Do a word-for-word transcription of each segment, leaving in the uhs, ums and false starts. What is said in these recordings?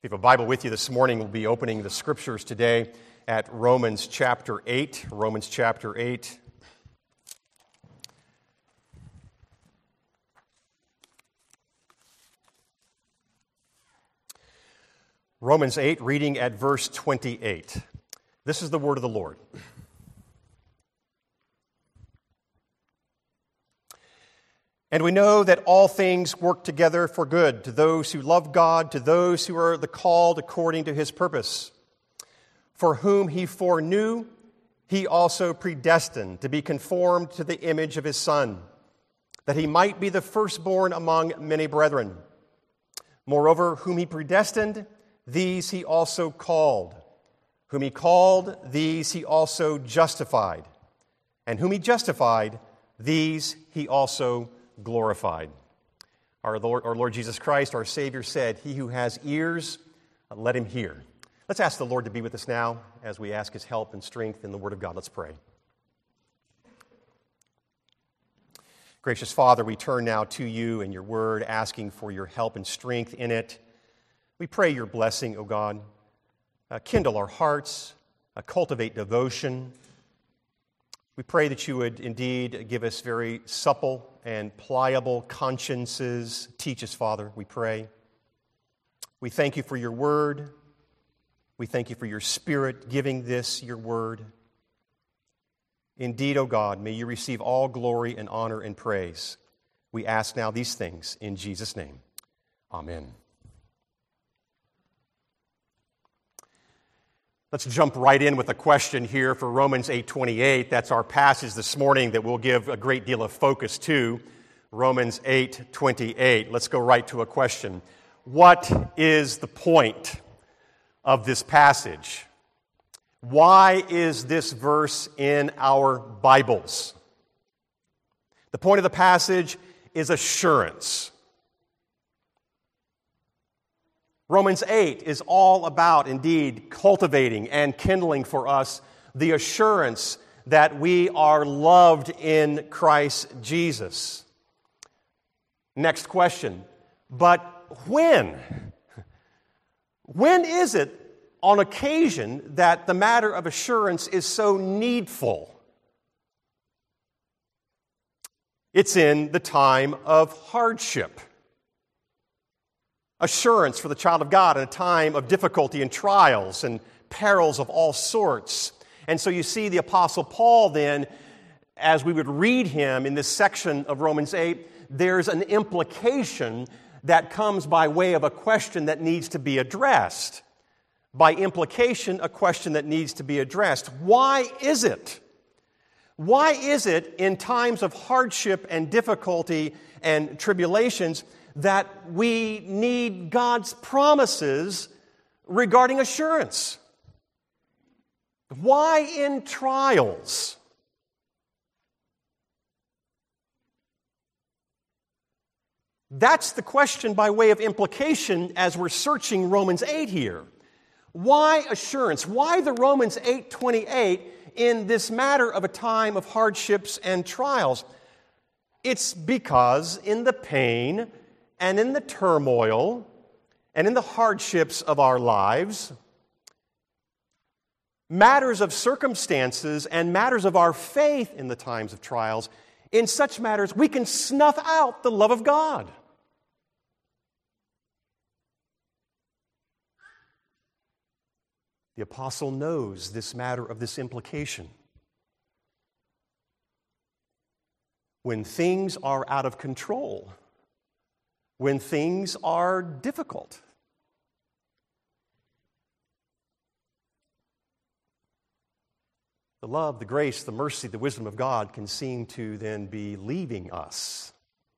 If you have a Bible with you this morning, we'll be opening the Scriptures today at Romans chapter eight. Romans chapter eight. Romans eight, reading at verse twenty-eight. This is the word of the Lord. And we know that all things work together for good to those who love God, to those who are the called according to His purpose. For whom He foreknew, He also predestined to be conformed to the image of His Son, that He might be the firstborn among many brethren. Moreover, whom He predestined, these He also called. Whom He called, these He also justified. And whom He justified, these He also glorified. Our Lord, our Lord Jesus Christ, our Savior, said, "He who has ears, let him hear." Let's ask the Lord to be with us now as we ask His help and strength in the Word of God. Let's pray. Gracious Father, we turn now to You and Your Word, asking for Your help and strength in it. We pray Your blessing, O God. Uh, kindle our hearts, uh, cultivate devotion. We pray that You would indeed give us very supple and pliable consciences. Teach us, Father, we pray. We thank You for Your Word. We thank You for Your Spirit giving this, Your Word. Indeed, O God, may You receive all glory and honor and praise. We ask now these things in Jesus' name. Amen. Let's jump right in with a question here for Romans eight twenty-eight. That's our passage this morning that we'll give a great deal of focus to. Romans eight twenty-eight. Let's go right to a question. What is the point of this passage? Why is this verse in our Bibles? The point of the passage is assurance. Romans eight is all about, indeed, cultivating and kindling for us the assurance that we are loved in Christ Jesus. Next question. But when? When is it on occasion that the matter of assurance is so needful? It's in the time of hardship. Assurance for the child of God in a time of difficulty and trials and perils of all sorts. And so you see the Apostle Paul then, as we would read him in this section of Romans eight, there's an implication that comes by way of a question that needs to be addressed. By implication, a question that needs to be addressed. Why is it? Why is it in times of hardship and difficulty and tribulations that we need God's promises regarding assurance? Why in trials? That's the question by way of implication as we're searching Romans eight here. Why assurance? Why the Romans eight twenty-eight in this matter of a time of hardships and trials? It's because in the pain and in the turmoil, and in the hardships of our lives, matters of circumstances and matters of our faith in the times of trials, in such matters we can snuff out the love of God. The apostle knows this matter of this implication. When things are out of control, when things are difficult. The love, the grace, the mercy, the wisdom of God can seem to then be leaving us.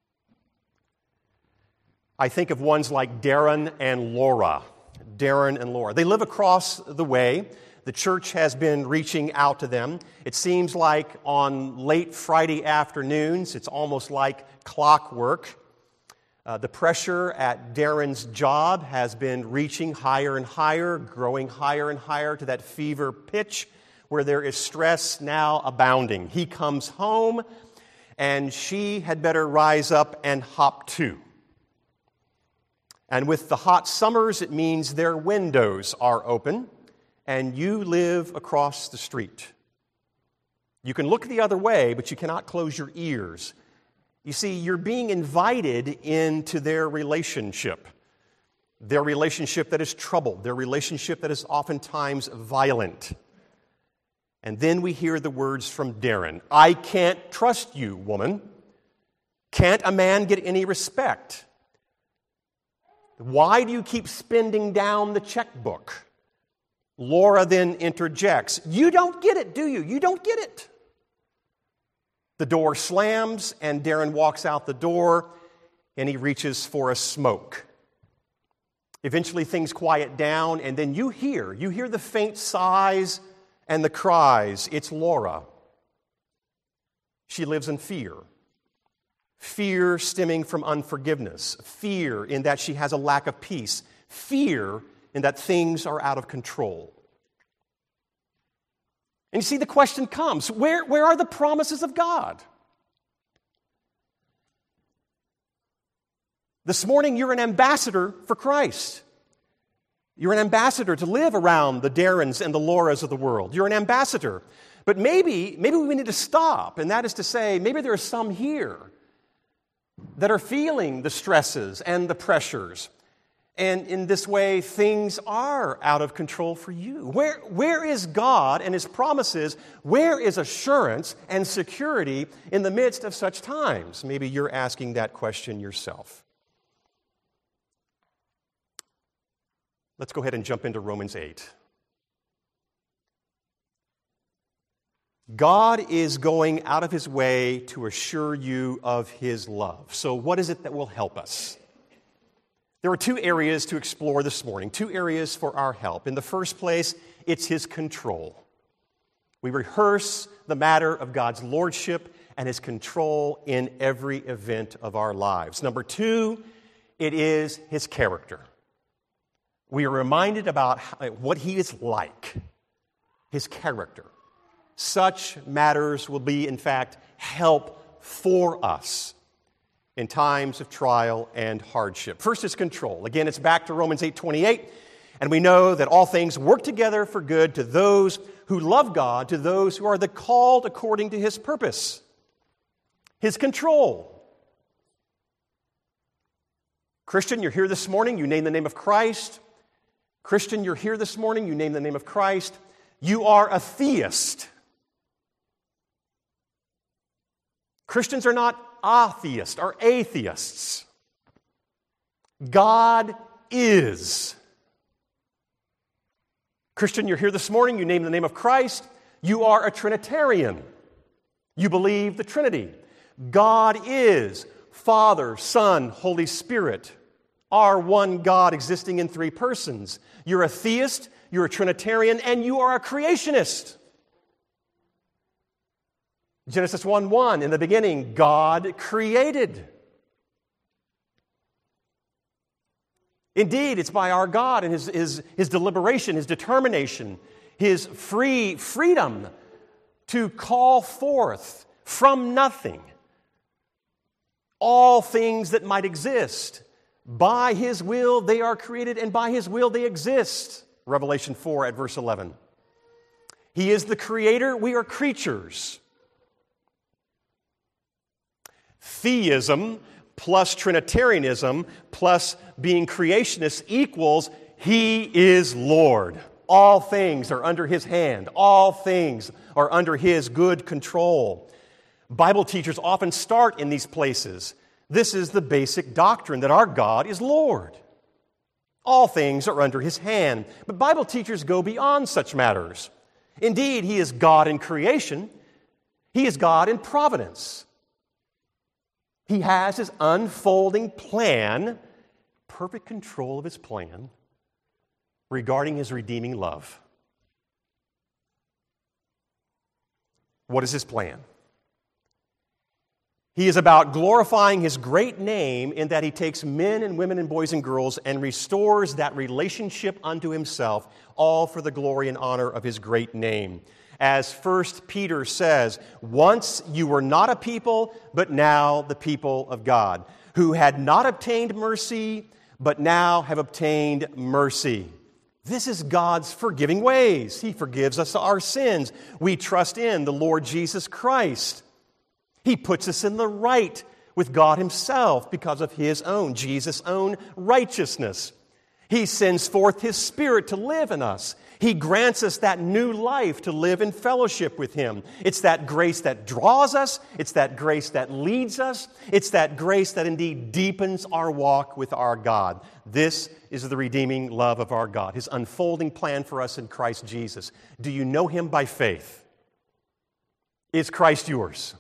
I think of ones like Darren and Laura. Darren and Laura. They live across the way. The church has been reaching out to them. It seems like on late Friday afternoons, it's almost like clockwork. Uh, the pressure at Darren's job has been reaching higher and higher, growing higher and higher to that fever pitch where there is stress now abounding. He comes home, and she had better rise up and hop too. And with the hot summers, it means their windows are open, and you live across the street. You can look the other way, but you cannot close your ears. You see, you're being invited into their relationship. Their relationship that is troubled, their relationship that is oftentimes violent. And then we hear the words from Darren, I can't trust you, woman. Can't a man get any respect? Why do you keep spending down the checkbook? Laura then interjects, you don't get it, do you? You don't get it. The door slams, and Darren walks out the door, and he reaches for a smoke. Eventually things quiet down, and then you hear, you hear the faint sighs and the cries. It's Laura. She lives in fear. Fear stemming from unforgiveness. Fear in that she has a lack of peace. Fear in that things are out of control. And you see, the question comes, where, where are the promises of God? This morning, you're an ambassador for Christ. You're an ambassador to live around the Darrens and the Lauras of the world. You're an ambassador. But maybe, maybe we need to stop, and that is to say, maybe there are some here that are feeling the stresses and the pressures. And in this way, things are out of control for you. Where, where is God and His promises? Where is assurance and security in the midst of such times? Maybe you're asking that question yourself. Let's go ahead and jump into Romans eight. God is going out of His way to assure you of His love. So what is it that will help us? There are two areas to explore this morning, two areas for our help. In the first place, it's His control. We rehearse the matter of God's lordship and His control in every event of our lives. Number two, it is His character. We are reminded about what He is like, His character. Such matters will be, in fact, help for us in times of trial and hardship. First is control. Again, it's back to Romans eight twenty-eight, and we know that all things work together for good to those who love God, to those who are the called according to His purpose. His control. Christian, you're here this morning, you name the name of Christ. Christian, you're here this morning, you name the name of Christ. You are a theist. Christians are not atheists or atheists. God is. Christian, you're here this morning, you name the name of Christ. You are a Trinitarian. You believe the Trinity. God is Father, Son, Holy Spirit, are one God existing in three persons. You're a theist, you're a Trinitarian, and you are a creationist. Genesis one one, in the beginning, God created. Indeed, it's by our God and His, His, His deliberation, His determination, His free freedom to call forth from nothing all things that might exist. By His will they are created, and by His will they exist. Revelation four at verse eleven. He is the creator, we are creatures. Theism plus Trinitarianism plus being creationist equals He is Lord. All things are under His hand. All things are under His good control. Bible teachers often start in these places. This is the basic doctrine that our God is Lord. All things are under His hand. But Bible teachers go beyond such matters. Indeed, He is God in creation. He is God in providence. He has His unfolding plan, perfect control of His plan regarding His redeeming love. What is His plan? He is about glorifying His great name in that He takes men and women and boys and girls and restores that relationship unto Himself, all for the glory and honor of His great name. As First Peter says, once you were not a people, but now the people of God, who had not obtained mercy, but now have obtained mercy. This is God's forgiving ways. He forgives us our sins. We trust in the Lord Jesus Christ. He puts us in the right with God Himself because of His own, Jesus' own righteousness. He sends forth His Spirit to live in us. He grants us that new life to live in fellowship with Him. It's that grace that draws us. It's that grace that leads us. It's that grace that indeed deepens our walk with our God. This is the redeeming love of our God, His unfolding plan for us in Christ Jesus. Do you know Him by faith? Is Christ yours?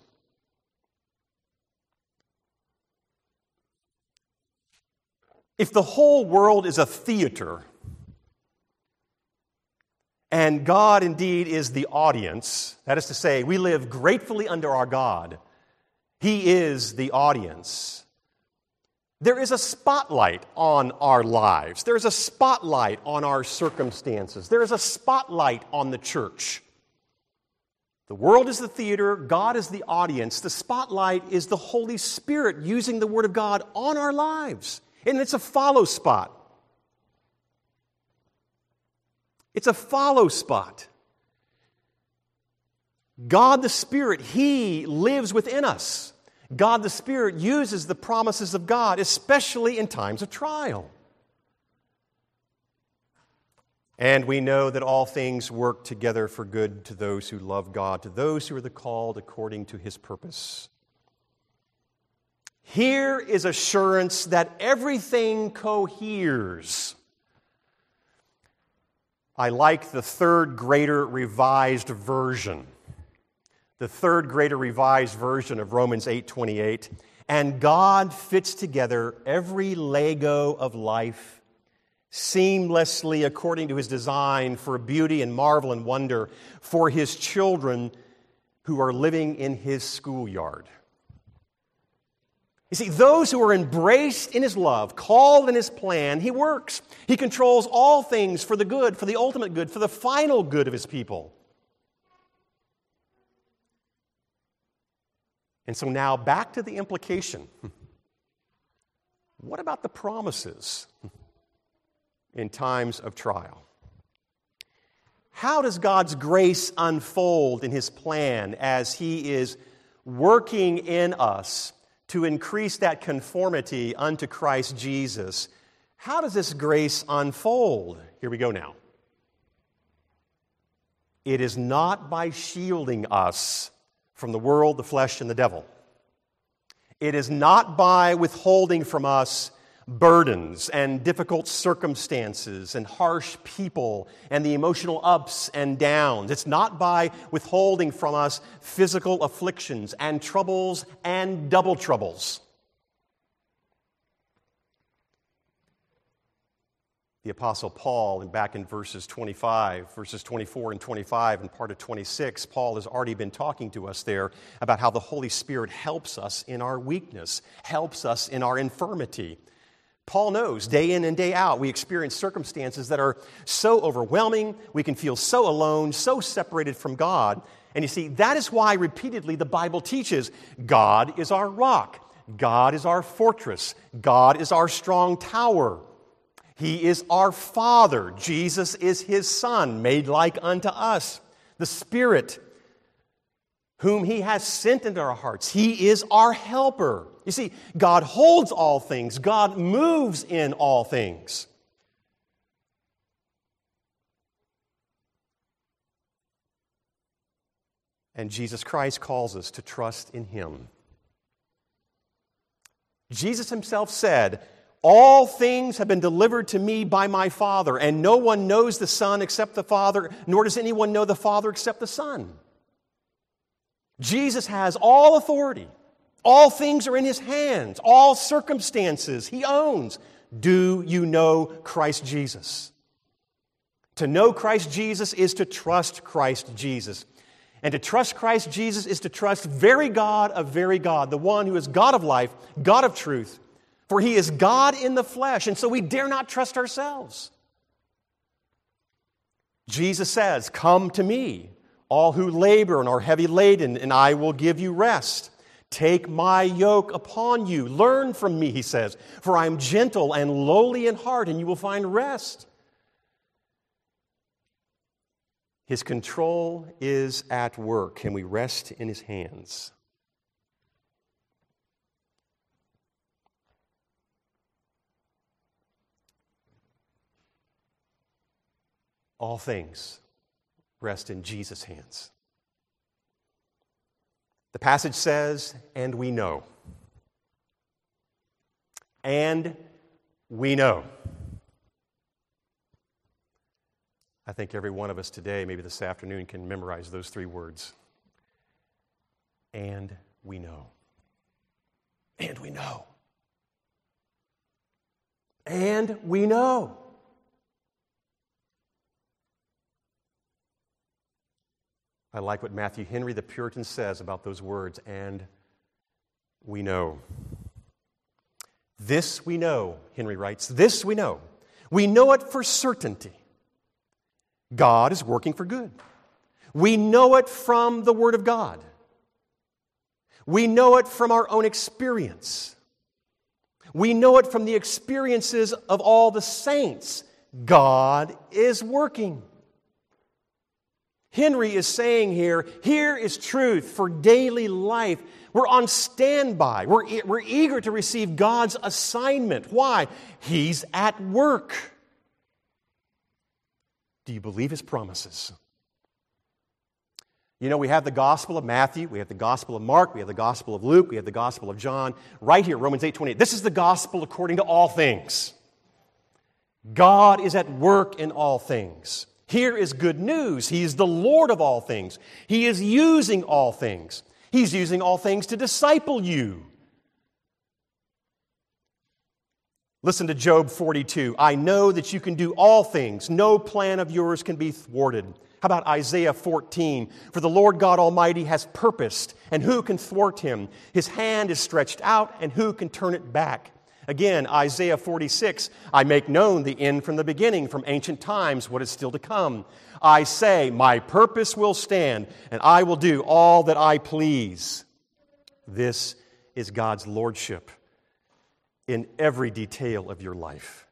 If the whole world is a theater, and God indeed is the audience, that is to say, we live gratefully under our God, He is the audience, there is a spotlight on our lives. There is a spotlight on our circumstances. There is a spotlight on the church. The world is the theater, God is the audience. The spotlight is the Holy Spirit using the Word of God on our lives. And it's a follow spot. It's a follow spot. God the Spirit, He lives within us. God the Spirit uses the promises of God, especially in times of trial. And we know that all things work together for good to those who love God, to those who are the called according to His purpose. Here is assurance that everything coheres. I like the Third Greater Revised Version. The Third Greater Revised Version of Romans eight twenty-eight. And God fits together every Lego of life seamlessly according to His design for beauty and marvel and wonder for His children who are living in His schoolyard. You see, those who are embraced in His love, called in His plan, He works. He controls all things for the good, for the ultimate good, for the final good of His people. And so now back to the implication. What about the promises in times of trial? How does God's grace unfold in His plan as He is working in us to increase that conformity unto Christ Jesus? How does this grace unfold? Here we go now. It is not by shielding us from the world, the flesh, and the devil. It is not by withholding from us burdens and difficult circumstances and harsh people and the emotional ups and downs. It's not by withholding from us physical afflictions and troubles and double troubles. The Apostle Paul, and back in verses twenty-five, verses twenty-four and twenty-five, and part of twenty-six, Paul has already been talking to us there about how the Holy Spirit helps us in our weakness, helps us in our infirmity. Paul knows day in and day out we experience circumstances that are so overwhelming, we can feel so alone, so separated from God. And you see, that is why repeatedly the Bible teaches God is our rock, God is our fortress, God is our strong tower. He is our Father. Jesus is His Son, made like unto us. The Spirit, whom He has sent into our hearts. He is our helper. You see, God holds all things. God moves in all things. And Jesus Christ calls us to trust in Him. Jesus Himself said, "All things have been delivered to me by my Father, and no one knows the Son except the Father, nor does anyone know the Father except the Son." Jesus has all authority. All things are in His hands. All circumstances He owns. Do you know Christ Jesus? To know Christ Jesus is to trust Christ Jesus. And to trust Christ Jesus is to trust very God of very God, the one who is God of life, God of truth. For He is God in the flesh, and so we dare not trust ourselves. Jesus says, "Come to me, all who labor and are heavy laden, and I will give you rest. Take my yoke upon you. Learn from me, he says, for I am gentle and lowly in heart, and you will find rest. His control is at work, and we rest in his hands. All things rest in Jesus' hands. The passage says, and we know. And we know. I think every one of us today, maybe this afternoon, can memorize those three words. And we know. And we know. And we know. I like what Matthew Henry, the Puritan, says about those words, and we know. This we know, Henry writes, this we know. We know it for certainty. God is working for good. We know it from the Word of God. We know it from our own experience. We know it from the experiences of all the saints. God is working. Henry is saying here, here is truth for daily life. We're on standby. We're, e- we're eager to receive God's assignment. Why? He's at work. Do you believe His promises? You know, we have the Gospel of Matthew, we have the Gospel of Mark, we have the Gospel of Luke, we have the Gospel of John. Right here, Romans eight twenty-eight. This is the Gospel according to all things. God is at work in all things. Here is good news. He is the Lord of all things. He is using all things. He's using all things to disciple you. Listen to Job forty-two. I know that you can do all things. No plan of yours can be thwarted. How about Isaiah fourteen? For the Lord God Almighty has purposed, and who can thwart Him? His hand is stretched out, and who can turn it back? Again, Isaiah forty-six, I make known the end from the beginning, from ancient times, what is still to come. I say, my purpose will stand, and I will do all that I please. This is God's lordship in every detail of your life.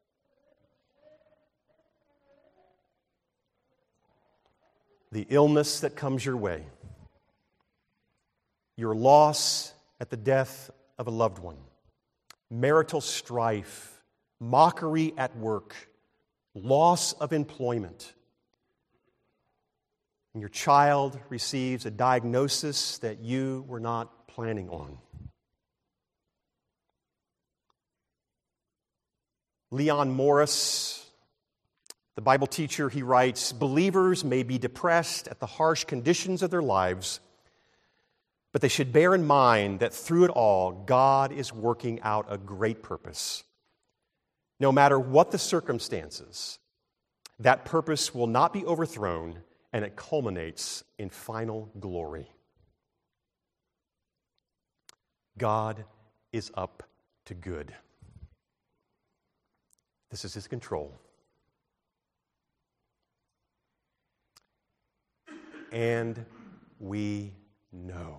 The illness that comes your way, your loss at the death of a loved one, marital strife, mockery at work, loss of employment, and your child receives a diagnosis that you were not planning on. Leon Morris, the Bible teacher, he writes, believers may be depressed at the harsh conditions of their lives, but they should bear in mind that through it all, God is working out a great purpose. No matter what the circumstances, that purpose will not be overthrown, and it culminates in final glory. God is up to good. This is His control. And we know.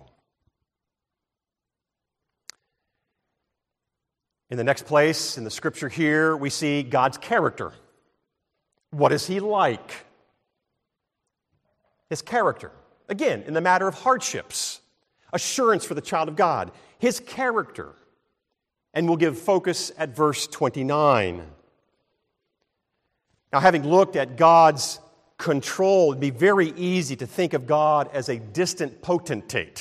In the next place, in the scripture here, we see God's character. What is He like? His character. Again, in the matter of hardships, assurance for the child of God. His character. And we'll give focus at verse twenty-nine. Now, having looked at God's control, it'd be very easy to think of God as a distant potentate.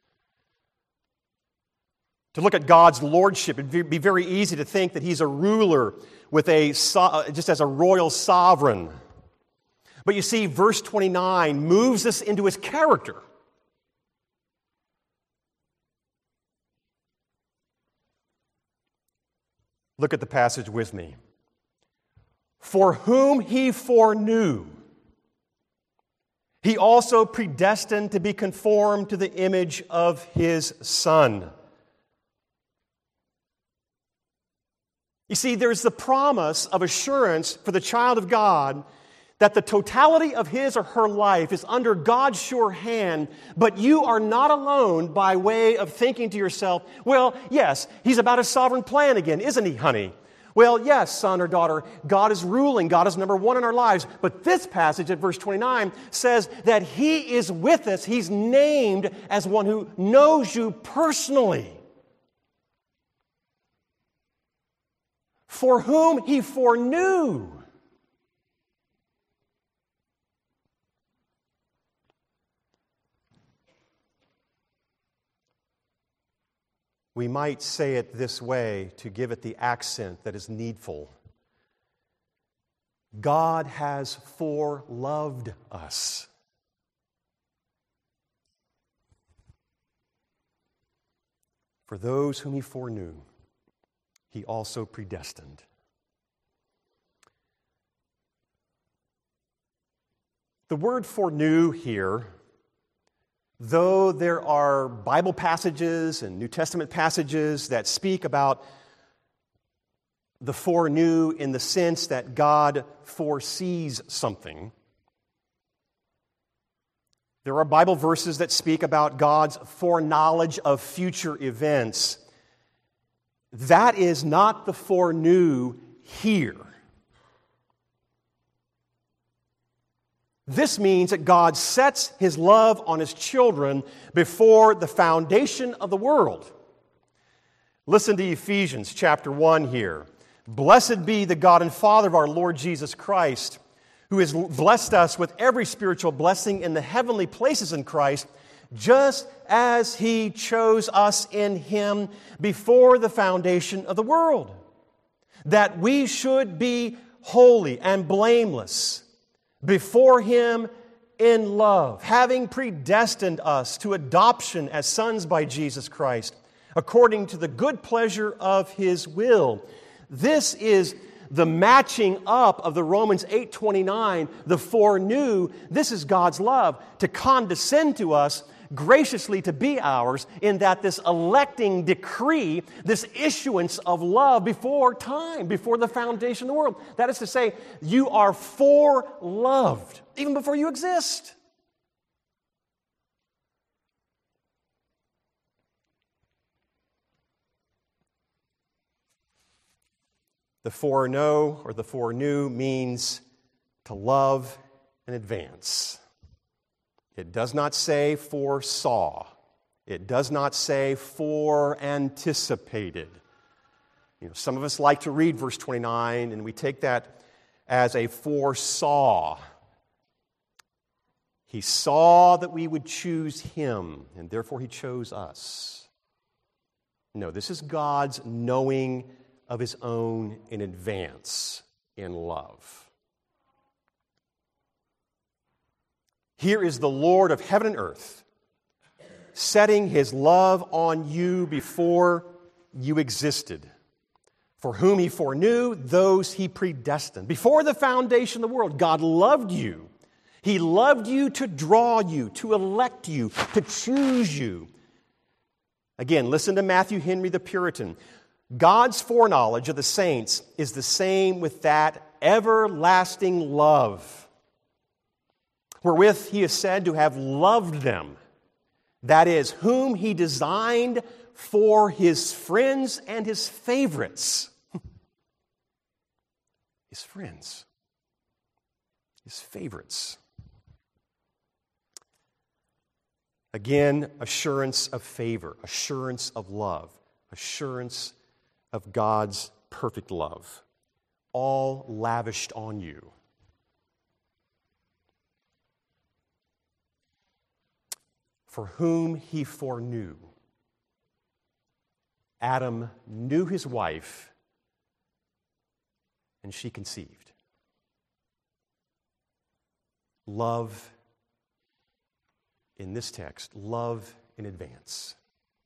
To look at God's lordship, it'd be very easy to think that He's a ruler with a just as a royal sovereign. But you see, verse twenty-nine moves us into His character. Look at the passage with me. For whom He foreknew, He also predestined to be conformed to the image of His Son. You see, there's the promise of assurance for the child of God that the totality of his or her life is under God's sure hand, but you are not alone by way of thinking to yourself, well, yes, he's about his sovereign plan again, isn't he, honey? Well, yes, son or daughter, God is ruling. God is number one in our lives. But this passage at verse twenty-nine says that he is with us. He's named as one who knows you personally. For whom he foreknew. We might say it this way to give it the accent that is needful. God has foreloved us. For those whom he foreknew, he also predestined. The word foreknew here, though there are Bible passages and New Testament passages that speak about the foreknew in the sense that God foresees something, there are Bible verses that speak about God's foreknowledge of future events. That is not the foreknew here. This means that God sets his love on his children before the foundation of the world. Listen to Ephesians chapter one here. Blessed be the God and Father of our Lord Jesus Christ, who has blessed us with every spiritual blessing in the heavenly places in Christ, just as he chose us in him before the foundation of the world, that we should be holy and blameless before him in love, having predestined us to adoption as sons by Jesus Christ, according to the good pleasure of his will. This is the matching up of the Romans eight twenty-nine, the foreknew. This is God's love to condescend to us, graciously to be ours, in that this electing decree, this issuance of love before time, before the foundation of the world. That is to say, you are foreloved, even before you exist. The foreknow or the foreknew means to love in advance. It does not say foresaw. It does not say foreanticipated. You know, some of us like to read verse twenty-nine, and we take that as a foresaw. He saw that we would choose him, and therefore he chose us. No, this is God's knowing of his own in advance in love. Here is the Lord of heaven and earth setting his love on you before you existed. For whom he foreknew, those he predestined. Before the foundation of the world, God loved you. He loved you to draw you, to elect you, to choose you. Again, listen to Matthew Henry the Puritan. God's foreknowledge of the saints is the same with that everlasting love, wherewith he is said to have loved them. That is, whom he designed for his friends and his favorites. His friends. His favorites. Again, assurance of favor, assurance of love, assurance of God's perfect love, all lavished on you. For whom he foreknew, Adam knew his wife, and she conceived. Love, in this text, love in advance.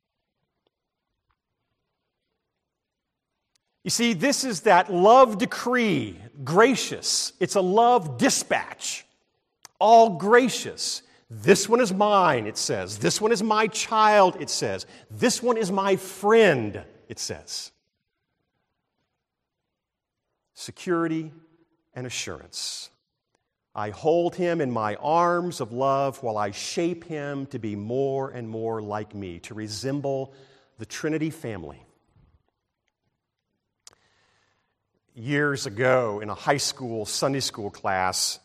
You see, this is that love decree, gracious. It's a love dispatch, all gracious. This one is mine, it says. This one is my child, it says. This one is my friend, it says. Security and assurance. I hold him in my arms of love while I shape him to be more and more like me, to resemble the Trinity family. Years ago, in a high school Sunday school class,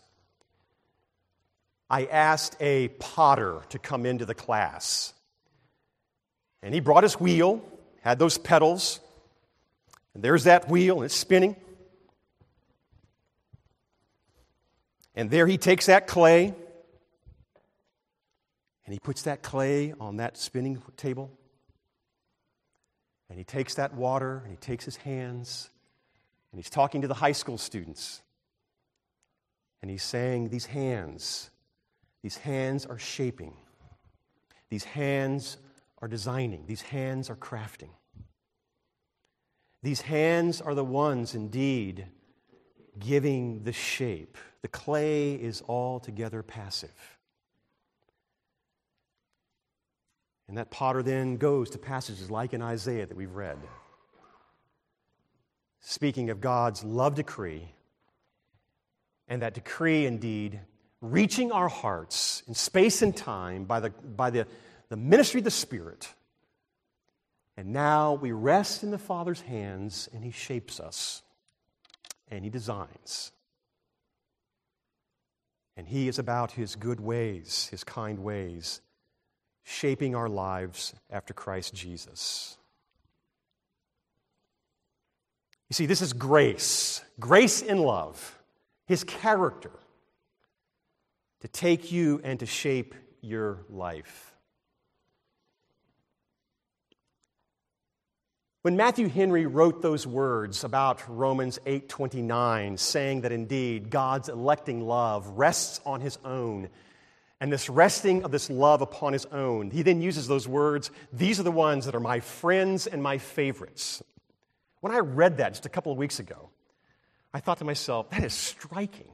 I asked a potter to come into the class. And he brought his wheel, had those pedals, and there's that wheel, and it's spinning. And there he takes that clay, and he puts that clay on that spinning table. And he takes that water, and he takes his hands, and he's talking to the high school students. And he's saying, these hands, these hands are shaping. These hands are designing. These hands are crafting. These hands are the ones, indeed, giving the shape. The clay is altogether passive. And that potter then goes to passages like in Isaiah that we've read, speaking of God's love decree, and that decree, indeed, reaching our hearts in space and time by the, by the, the ministry of the Spirit. And now we rest in the Father's hands, and He shapes us, and He designs. And He is about His good ways, His kind ways, shaping our lives after Christ Jesus. You see, this is grace, grace in love, His character, to take you and to shape your life. When Matthew Henry wrote those words about Romans eight twenty-nine, saying that indeed God's electing love rests on His own, and this resting of this love upon His own, he then uses those words, these are the ones that are my friends and my favorites. When I read that just a couple of weeks ago, I thought to myself, that is striking.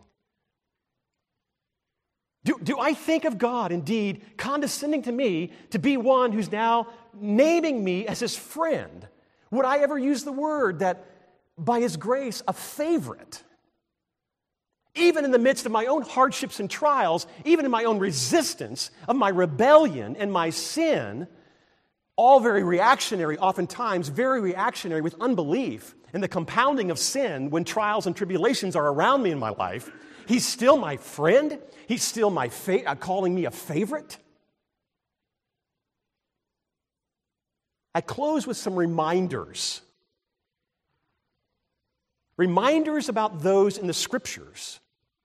Do, do I think of God, indeed, condescending to me to be one who's now naming me as His friend? Would I ever use the word that, by His grace, a favorite? Even in the midst of my own hardships and trials, even in my own resistance of my rebellion and my sin, all very reactionary, oftentimes very reactionary with unbelief and the compounding of sin when trials and tribulations are around me in my life, He's still my friend. He's still my fa- uh, calling me a favorite. I close with some reminders. Reminders about those in the Scriptures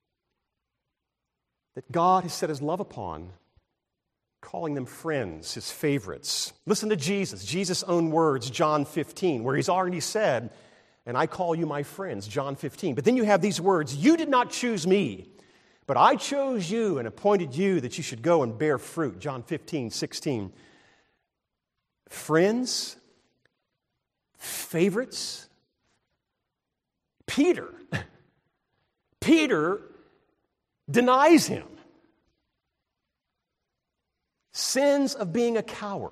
that God has set His love upon, calling them friends, His favorites. Listen to Jesus, Jesus' own words, John fifteen, where He's already said, and I call you my friends, John fifteen. But then you have these words, you did not choose me, but I chose you and appointed you that you should go and bear fruit, John fifteen, sixteen. Friends, favorites. Peter, Peter denies Him. Sins of being a coward.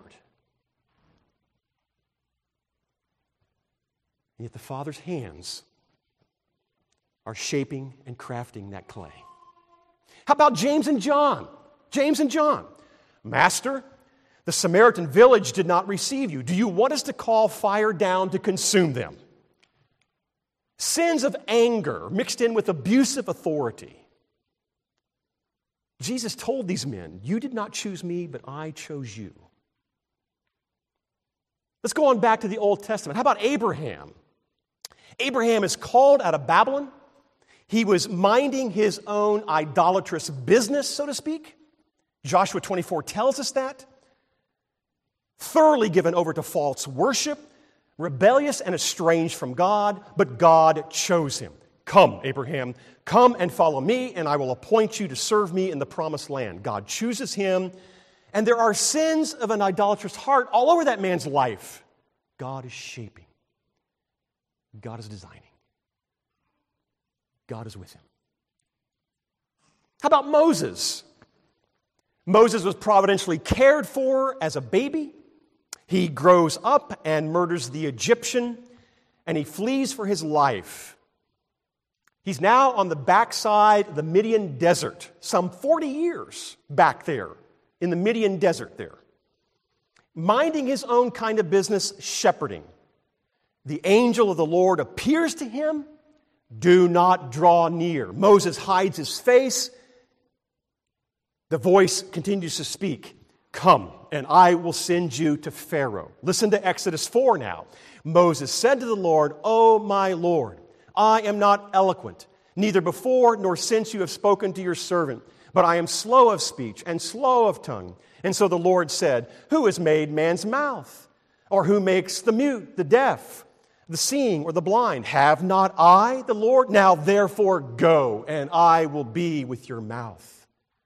And yet the Father's hands are shaping and crafting that clay. How about James and John? James and John. Master, the Samaritan village did not receive you. Do you want us to call fire down to consume them? Sins of anger mixed in with abusive authority. Jesus told these men, you did not choose me, but I chose you. Let's go on back to the Old Testament. How about Abraham? Abraham is called out of Babylon. He was minding his own idolatrous business, so to speak. Joshua twenty-four tells us that. Thoroughly given over to false worship, rebellious and estranged from God, but God chose him. Come, Abraham, come and follow me, and I will appoint you to serve me in the promised land. God chooses him, and there are sins of an idolatrous heart all over that man's life. God is shaping. God is designing. God is with him. How about Moses? Moses was providentially cared for as a baby. He grows up and murders the Egyptian, and he flees for his life. He's now on the backside of the Midian desert, some forty years back there in the Midian desert there, minding his own kind of business, shepherding. The angel of the Lord appears to him. Do not draw near. Moses hides his face. The voice continues to speak. Come, and I will send you to Pharaoh. Listen to Exodus four now. Moses said to the Lord, O my Lord, I am not eloquent, neither before nor since you have spoken to your servant, but I am slow of speech and slow of tongue. And so the Lord said, Who has made man's mouth? Or who makes the mute, the deaf, the seeing, or the blind? Have not I, the Lord? Now therefore go, and I will be with your mouth.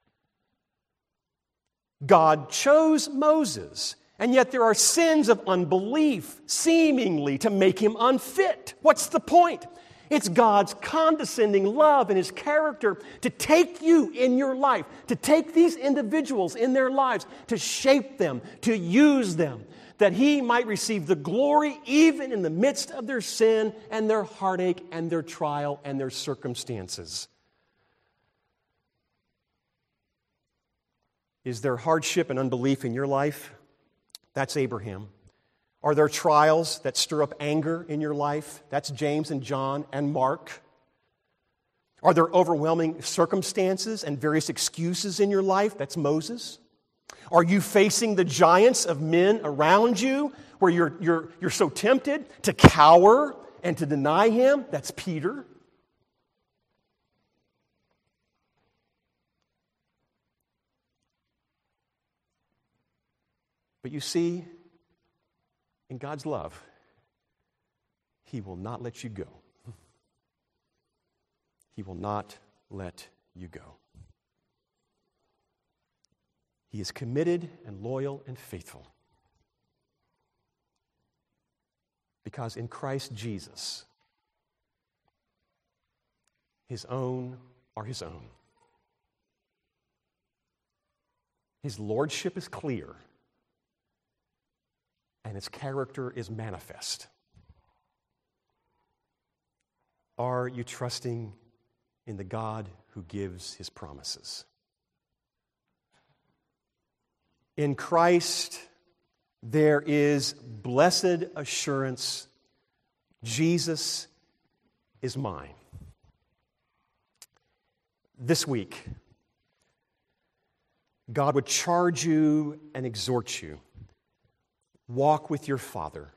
God chose Moses, and yet there are sins of unbelief, seemingly to make him unfit. What's the point? It's God's condescending love and His character to take you in your life, to take these individuals in their lives, to shape them, to use them, that He might receive the glory even in the midst of their sin and their heartache and their trial and their circumstances. Is there hardship and unbelief in your life? That's Abraham. Are there trials that stir up anger in your life? That's James and John and Mark. Are there overwhelming circumstances and various excuses in your life? That's Moses. Are you facing the giants of men around you where you're, you're, you're so tempted to cower and to deny Him? That's Peter. But you see, in God's love, He will not let you go. He will not let you go. He is committed and loyal and faithful. Because in Christ Jesus, His own are His own. His lordship is clear, and His character is manifest. Are you trusting in the God who gives His promises? In Christ, there is blessed assurance. Jesus is mine. This week, God would charge you and exhort you. Walk with your Father.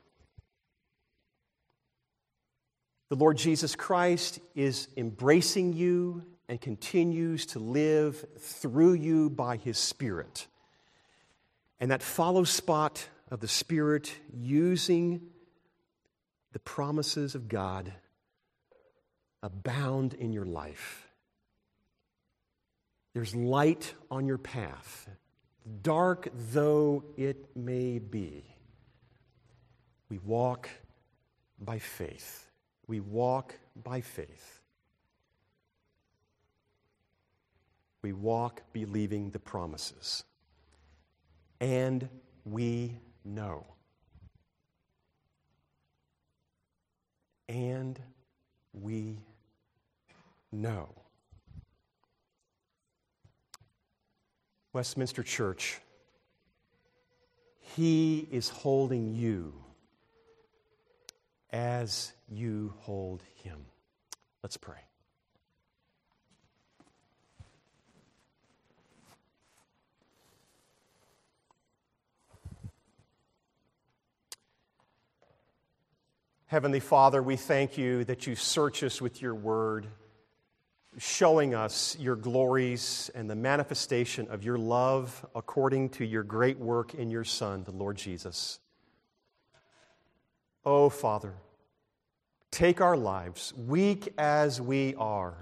The Lord Jesus Christ is embracing you and continues to live through you by His Spirit. And that follow spot of the Spirit using the promises of God abound in your life. There's light on your path, dark though it may be. We walk by faith. We walk by faith. We walk believing the promises. And we know. And we know. Westminster Church, He is holding you as you hold Him. Let's pray. Heavenly Father, we thank You that You search us with Your word, showing us Your glories and the manifestation of Your love according to Your great work in Your Son, the Lord Jesus. Oh, Father, take our lives, weak as we are,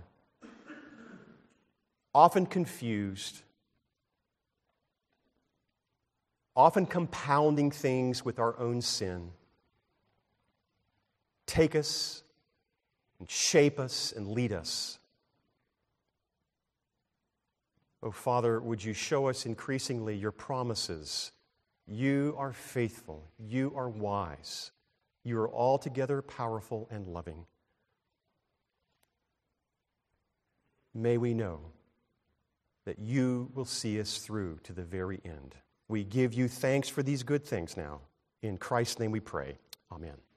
often confused, often compounding things with our own sin. Take us and shape us and lead us. Oh, Father, would You show us increasingly Your promises? You are faithful. You are wise. You are altogether powerful and loving. may we know that you will see us through to the very end. We give you thanks for these good things now. In Christ's name we pray. Amen.